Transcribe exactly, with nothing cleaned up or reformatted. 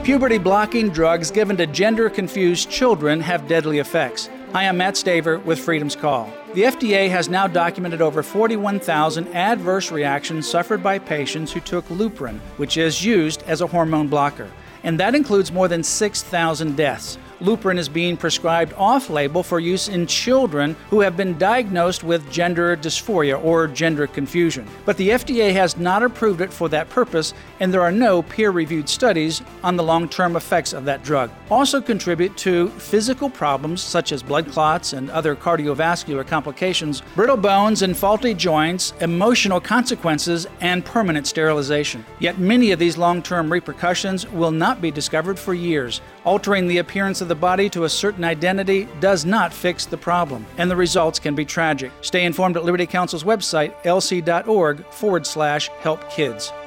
Puberty-blocking drugs given to gender-confused children have deadly effects. Hi, I'm Matt Staver with Freedom's Call. The F D A has now documented over forty-one thousand adverse reactions suffered by patients who took Lupron, which is used as a hormone blocker. And that includes more than six thousand deaths. Lupron is being prescribed off-label for use in children who have been diagnosed with gender dysphoria or gender confusion. But the F D A has not approved it for that purpose, and there are no peer-reviewed studies on the long-term effects of that drug. Also contribute to physical problems such as blood clots and other cardiovascular complications, brittle bones and faulty joints, emotional consequences, and permanent sterilization. Yet many of these long-term repercussions will not be discovered for years. Altering the appearance of the body to a certain identity does not fix the problem, and the results can be tragic. Stay informed at Liberty Counsel's website, lc.org forward slash help kids.